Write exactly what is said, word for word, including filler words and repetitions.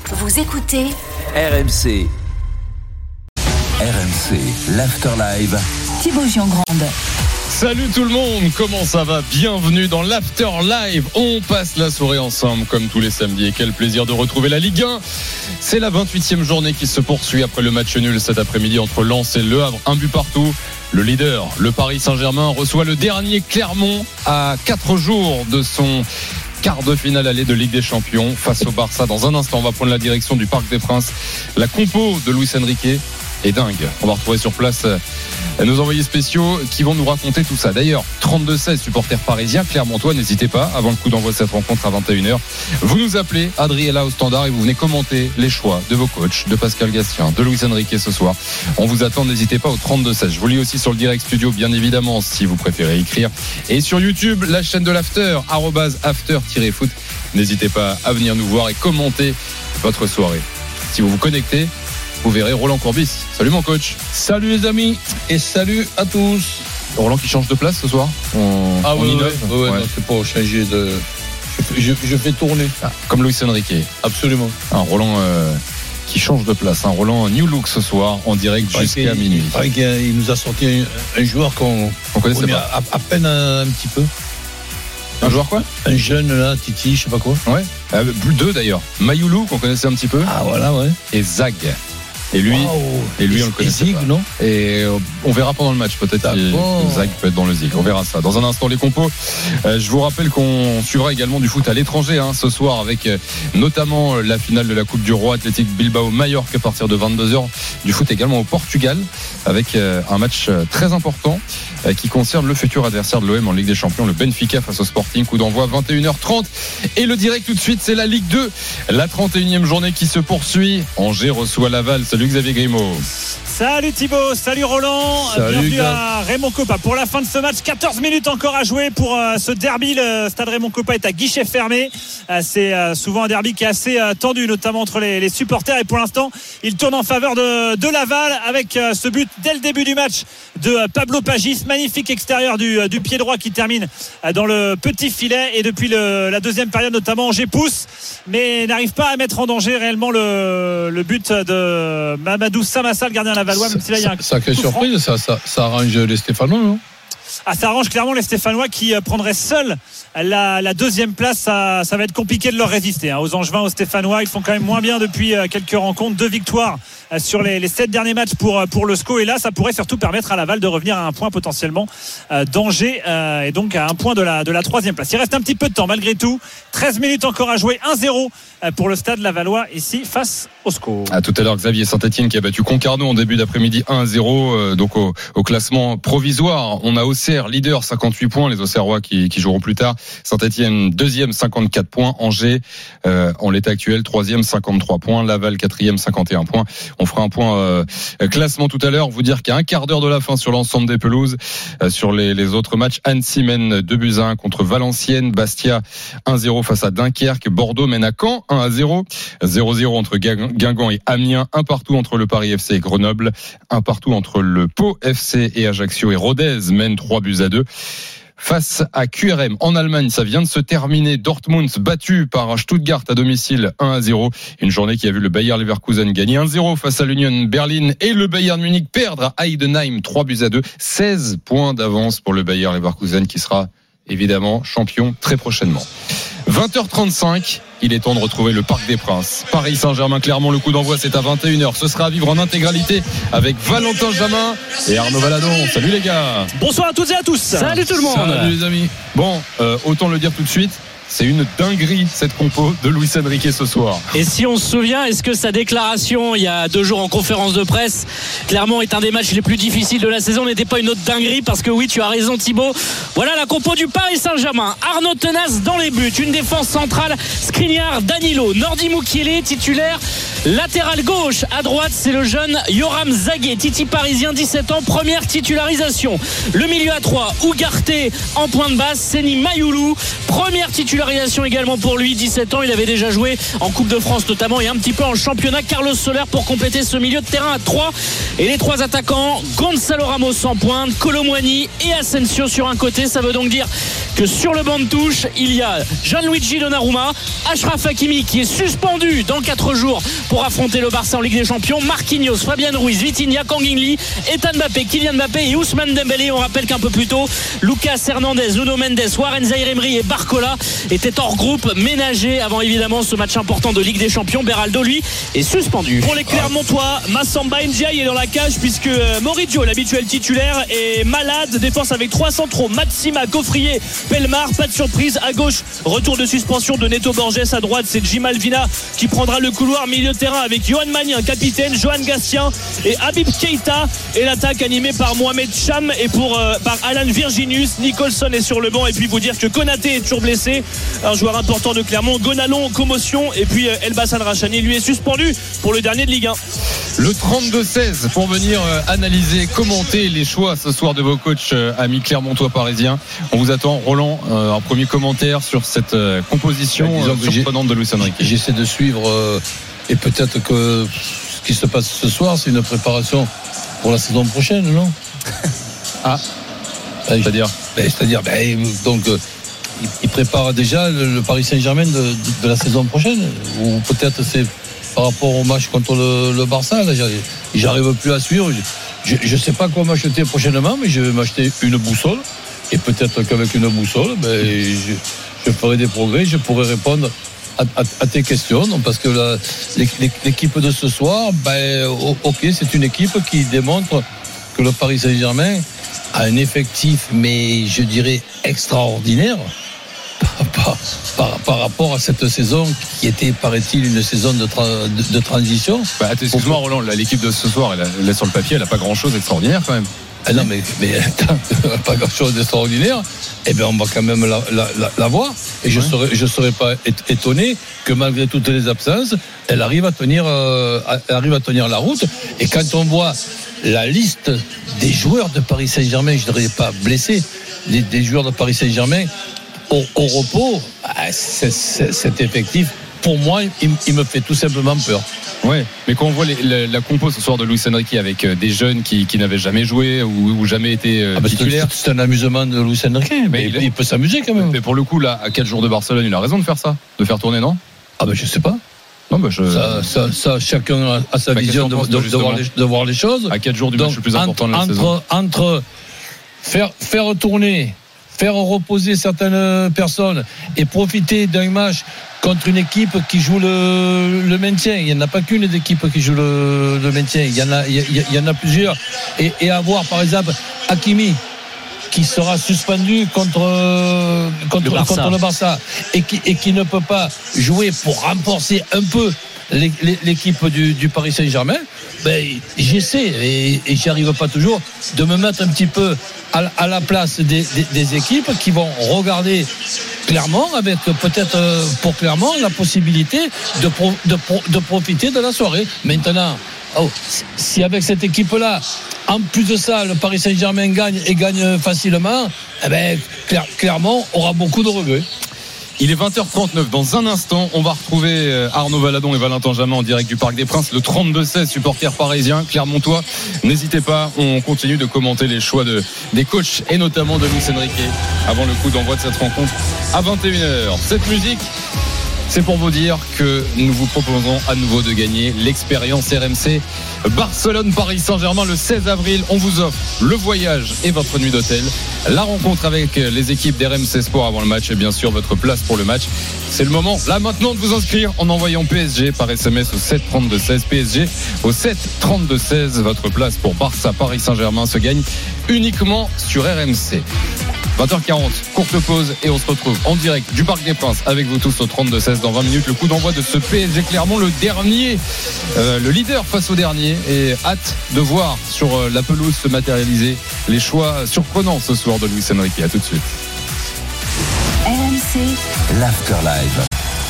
Vous écoutez R M C. R M C, l'After Live. Thibaut Giangrande. Salut tout le monde, comment ça va? Bienvenue dans l'After Live. On passe la soirée ensemble comme tous les samedis et quel plaisir de retrouver la Ligue un. C'est la vingt-huitième journée qui se poursuit après le match nul cet après-midi entre Lens et Le Havre, un but partout. Le leader, le Paris Saint-Germain, reçoit le dernier Clermont à quatre jours de son quart de finale aller de Ligue des Champions face au Barça. Dans un instant, on va prendre la direction du Parc des Princes. La compo de Luis Enrique est dingue. On va retrouver sur place nos envoyés spéciaux qui vont nous raconter tout ça. D'ailleurs, trente-deux seize supporters parisiens, Clermontois, n'hésitez pas, avant le coup d'envoi de cette rencontre à vingt et une heures, vous nous appelez, Adriella au standard, et vous venez commenter les choix de vos coachs, de Pascal Gastien, de Luis Enrique ce soir. On vous attend, n'hésitez pas au trente-deux seize. Je vous lis aussi sur le direct studio, bien évidemment, si vous préférez écrire. Et sur YouTube, la chaîne de l'After, arobase after-foot. N'hésitez pas à venir nous voir et commenter votre soirée. Si vous vous connectez, vous verrez Roland Courbis. Salut mon coach. Salut les amis et salut à tous. Roland qui change de place ce soir. On, ah on oui, innove. ouais, ouais, ouais. Non, c'est pas changer de. Je, je, je fais tourner. Ah, comme Luis Enrique. Absolument. Un Roland euh, qui change de place. Un Roland new look ce soir en direct jusqu'à minuit. Il paraît qu'il nous a sorti un, un joueur qu'on on connaissait on pas. À, à peine un, un petit peu. Un joueur quoi? Un jeune là, Titi, je sais pas quoi. Ouais. Euh, plus deux d'ailleurs. Mayoulou qu'on connaissait un petit peu. Ah voilà ouais. Et Zag. Et lui, wow. et lui et, on le connaissait Zig, pas. Non et on verra pendant le match peut-être si Zag peut être dans le Zig. On verra ça. Dans un instant les compos. Euh, je vous rappelle qu'on suivra également du foot à l'étranger hein, ce soir avec euh, notamment la finale de la Coupe du Roi, Athletic Bilbao Mallorca à partir de vingt-deux heures. Du foot également au Portugal avec euh, un match euh, très important euh, qui concerne le futur adversaire de l'O M en Ligue des Champions, le Benfica face au Sporting. Coup d'envoi vingt et une heures trente. Et le direct tout de suite, c'est la Ligue deux, la trente et unième journée qui se poursuit. Angers reçoit Laval. Salut Xavier Grimaud. Salut Thibaut, salut Roland, salut bienvenue Xav. à Raymond Kopa pour la fin de ce match. quatorze minutes encore à jouer pour euh, ce derby. Le stade Raymond Kopa est à guichet fermé. Euh, c'est euh, souvent un derby qui est assez euh, tendu, notamment entre les, les supporters. Et pour l'instant, il tourne en faveur de, de Laval avec euh, ce but dès le début du match de euh, Pablo Pagis. Magnifique extérieur du, euh, du pied droit qui termine euh, dans le petit filet. Et depuis le, la deuxième période, notamment, Angers pousse, mais n'arrive pas à mettre en danger réellement le, le but de Mamadou Samassa, le gardien lavallois. Même si là, il y a un sacrée surprise, ça, ça, ça arrange les Stéphanois, non? Ah, ça arrange clairement les Stéphanois qui euh, prendraient seuls la, la deuxième place. Ça, ça va être compliqué de leur résister hein. Aux Angevins, aux Stéphanois, ils font quand même moins bien depuis euh, quelques rencontres. Deux victoires euh, sur les, les sept derniers matchs pour, pour le S C O. Et là, ça pourrait surtout permettre à Laval de revenir à un point potentiellement euh, d'Angers euh, et donc à un point de la, de la troisième place. Il reste un petit peu de temps malgré tout. treize minutes encore à jouer. un zéro euh, pour le stade lavallois ici face au S C O. À tout à l'heure, Xavier Saint-Etienne qui a battu Concarneau en début d'après-midi un à zéro. Euh, donc au, au classement provisoire, on a Auxerre leader cinquante-huit points, les Auxerrois qui, qui joueront plus tard. Saint-Etienne deuxième cinquante-quatre points, Angers euh, en l'état actuel troisième cinquante-trois points, Laval quatrième cinquante et un points. On fera un point euh, classement tout à l'heure. Vous dire qu'il y a un quart d'heure de la fin sur l'ensemble des pelouses. Euh, sur les, les autres matchs, Annecy mène deux buts à un contre Valenciennes, Bastia un à zéro face à Dunkerque, Bordeaux mène à Caen un à zéro, zéro à zéro entre Guingamp et Amiens, un partout entre le Paris F C et Grenoble, un partout entre le Pau F C et Ajaccio, et Rodez mène trois buts à deux. Face à Q R M en Allemagne, ça vient de se terminer. Dortmund battu par Stuttgart à domicile un à zéro. Une journée qui a vu le Bayer Leverkusen gagner un à zéro face à l'Union Berlin et le Bayern Munich perdre à Heidenheim trois buts à deux. seize points d'avance pour le Bayer Leverkusen qui sera évidemment champion très prochainement. vingt heures trente-cinq, il est temps de retrouver le Parc des Princes. Paris Saint-Germain, Clermont, le coup d'envoi c'est à vingt et une heures. Ce sera à vivre en intégralité avec Valentin Jamin et Arnaud Valadon. Salut les gars. Bonsoir à toutes et à tous. Salut tout le monde. Salut les amis. Bon, euh, autant le dire tout de suite, c'est une dinguerie cette compo de Luis Enrique ce soir. Et si on se souvient, est-ce que sa déclaration il y a deux jours en conférence de presse, Clermont est un des matchs les plus difficiles de la saison, n'était pas une autre dinguerie? Parce que oui, tu as raison Thibaut, voilà la compo du Paris Saint-Germain. Arnaud Tenas dans les buts, une défense centrale, Skriniar, Danilo, Nordi Mukiele titulaire, Latéral gauche, à droite, c'est le jeune Yoram Zaguet, Titi parisien, dix-sept ans, première titularisation. Le milieu à trois, Ougarté en point de basse, Seni Mayoulou, première titularisation également pour lui, dix-sept ans, il avait déjà joué en Coupe de France notamment et un petit peu en championnat. Carlos Soler pour compléter ce milieu de terrain à trois, et les trois attaquants, Gonzalo Ramos en pointe, Kolo Muani et Asensio sur un côté. Ça veut donc dire que sur le banc de touche, il y a Gianluigi Donnarumma, Achraf Hakimi qui est suspendu dans quatre jours pour affronter le Barça en Ligue des Champions, Marquinhos, Fabian Ruiz, Vitinha, Kang In-lee, Ethan Mbappé, Kylian Mbappé et Ousmane Dembélé. On rappelle qu'un peu plus tôt, Lucas Hernandez, Nuno Mendes, Warren Zaïre-Emery et Barcola étaient hors groupe ménagés avant évidemment ce match important de Ligue des Champions. Beraldo, lui, est suspendu. Pour les Clermontois, Massamba Ndiaye est dans la cage puisque Moridio, l'habituel titulaire, est malade. Défense avec trois centraux, Matsima, Gaufrier, Pelmar. Pas de surprise à gauche, retour de suspension de Neto Borges. À droite, c'est Jim Alvina qui prendra le couloir. Milieu de terrain avec Yohan Magnin, capitaine, Johan Gastien et Habib Keita, et l'attaque animée par Mohamed Cham et pour, euh, par Alan Virginius. Nicholson est sur le banc, et puis vous dire que Konaté est toujours blessé, un joueur important de Clermont. Gonalon, commotion, et puis euh, Elbassan Rachani lui est suspendu pour le dernier de Ligue un. Le trente-deux seize pour venir euh, analyser, commenter les choix ce soir de vos coachs euh, amis clermontois parisiens. On vous attend, Roland, euh, un premier commentaire sur cette euh, composition bah, euh, surprenante de Luis Enrique. J'essaie de suivre euh, et peut-être que ce qui se passe ce soir, c'est une préparation pour la saison prochaine, non? Ah, ben, c'est-à-dire ben, C'est-à-dire, ben, donc, euh, il, il prépare déjà le, le Paris Saint-Germain de, de, de la saison prochaine, ou peut-être c'est par rapport au match contre le, le Barça. Là, j'arrive plus à suivre. Je ne sais pas quoi m'acheter prochainement, mais je vais m'acheter une boussole, et peut-être qu'avec une boussole, ben, je, je ferai des progrès, je pourrai répondre À, à, à tes questions, non, parce que la, l'équipe de ce soir, ben, ok, c'est une équipe qui démontre que le Paris Saint-Germain a un effectif, mais je dirais extraordinaire par, par, par, par rapport à cette saison qui était, paraît-il, une saison de, tra, de, de transition. Bah, excuse-moi, Roland, l'équipe de ce soir, elle a, elle a sur le papier, elle n'a pas grand-chose d'extraordinaire quand même. Ah non, mais, mais attends, pas grand-chose d'extraordinaire. Eh bien, on va quand même la, la, la, la voir. Et je ne ouais. serais, je serais pas étonné que malgré toutes les absences, elle arrive à tenir, euh, elle arrive à tenir la route. Et quand on voit la liste des joueurs de Paris Saint-Germain, je ne dirais pas blessés, des, des joueurs de Paris Saint-Germain au, au repos, c'est, c'est, cet effectif, pour moi, il, il me fait tout simplement peur. Ouais, mais quand on voit les, la, la compo ce soir de Luis Enrique avec des jeunes qui, qui n'avaient jamais joué ou, ou jamais été euh, ah bah titulaires, c'est, c'est un amusement de Luis Enrique, mais, mais il, il peut s'amuser quand même. Mais pour le coup, là, à quatre jours de Barcelone, il a raison de faire ça, de faire tourner, non? Ah ben bah, je sais pas. Non, bah je... ça, ça, ça, chacun a sa bah, vision de, de, de, voir les, de voir les choses. À quatre jours du match le plus important entre, de la entre, saison. Entre faire, faire tourner, faire reposer certaines personnes et profiter d'un match contre une équipe qui joue le, le maintien. Il n'y en a pas qu'une d'équipe qui joue le, le maintien. Il y en a, il y, il y en a plusieurs. Et, et avoir, par exemple, Hakimi, qui sera suspendu contre, contre, le, Barça. contre le Barça et qui, et qui ne peut pas jouer pour renforcer un peu l'équipe du, du Paris Saint-Germain, ben, j'essaie, et, et j'y arrive pas toujours, de me mettre un petit peu à, à la place des, des, des équipes qui vont regarder Clermont, avec peut-être pour Clermont la possibilité de, pro, de, pro, de profiter de la soirée. Maintenant, oh, si avec cette équipe-là, en plus de ça, le Paris Saint-Germain gagne et gagne facilement, eh ben, Clermont aura beaucoup de regrets. Il est vingt heures trente-neuf. Dans un instant, on va retrouver Arnaud Valadon et Valentin Jamin en direct du Parc des Princes. Le trente-deux seize, supporters parisiens, Clermontois. N'hésitez pas, on continue de commenter les choix de, des coachs et notamment de Luis Enrique avant le coup d'envoi de cette rencontre à vingt et une heures. Cette musique, c'est pour vous dire que nous vous proposons à nouveau de gagner l'expérience R M C Barcelone-Paris Saint-Germain le seize avril. On vous offre le voyage et votre nuit d'hôtel, la rencontre avec les équipes d'R M C Sport avant le match et bien sûr votre place pour le match. C'est le moment là maintenant de vous inscrire en envoyant P S G par S M S au sept trente-deux seize. P S G au sept trente-deux seize. Votre place pour Barça-Paris Saint-Germain se gagne uniquement sur R M C. vingt heures quarante, courte pause et on se retrouve en direct du Parc des Princes avec vous tous au trente-deux seize dans vingt minutes. Le coup d'envoi de ce P S G Clermont, le dernier, euh, le leader face au dernier, et hâte de voir sur euh, la pelouse se matérialiser les choix surprenants ce soir de Luis Enrique. À tout de suite. R M C l'Afterlive.